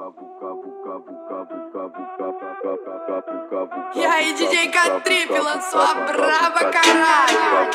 E aí, DJ K-Trip lançou a braba, caralho.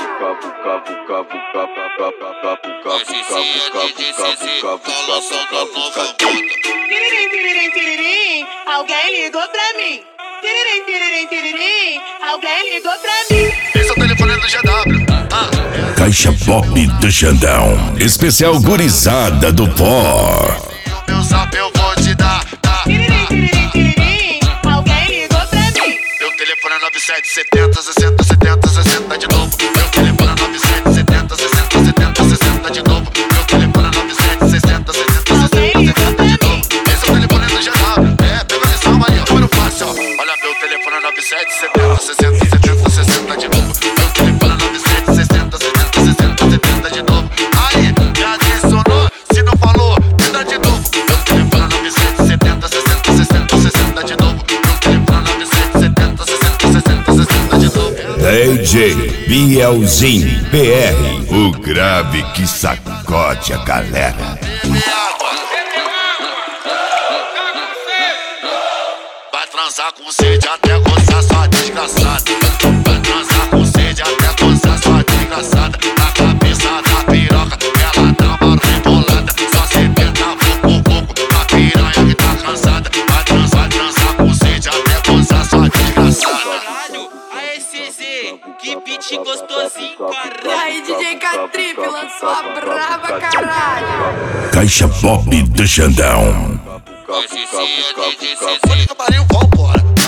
Hoje sim é DJ CZ, tá lançando a nova moda. Tiririm, tiririm, tiririm, alguém ligou pra mim. Tiririm, tiririm, tiririm, alguém ligou pra mim. Esse é o telefone do GW. Caixa Pop do Xandão, especial gurizada do pó. O meu zap eu vou te dar. Tiririm, tiririm, tiririm, alguém ligou pra mim. Meu telefone é 9770 60 70 60 de novo. Meu telefone é 9770 60 70 60 de novo. Meu telefone é 9760 60 60 70 de novo. Esse é o telefone do GW. Pega a lição, Maria, número fácil, ó. Olha, meu telefone é 9770 60 70 60 de novo. Meu telefone é 9760 70 60 70 de novo. Aí, me adicionou, se não falou, me dá de novo. Meu telefone é 9770 60 60 60 de novo. Meu telefone é 9770 60 60 60 de novo. DJ Bielzinho PR, o grave que sacode a galera. Bebe água. Vai transar com sede até gozar sua desgraçada. Vai transar com sede até gozar sua desgraçada. Na cabeça da piroca, ela dá uma rebolada. Só se tenta pouco, a piranha que tá cansada. Vai transar com sede até gozar sua desgraçada. Caralho, aê CZ, que beat gostosinho, caralho. E aí, DJ K-Trip lançou a braba, caralho. Caixa Pop do Xandão. Hoje sim é DJ CZ. Pariu, vambora.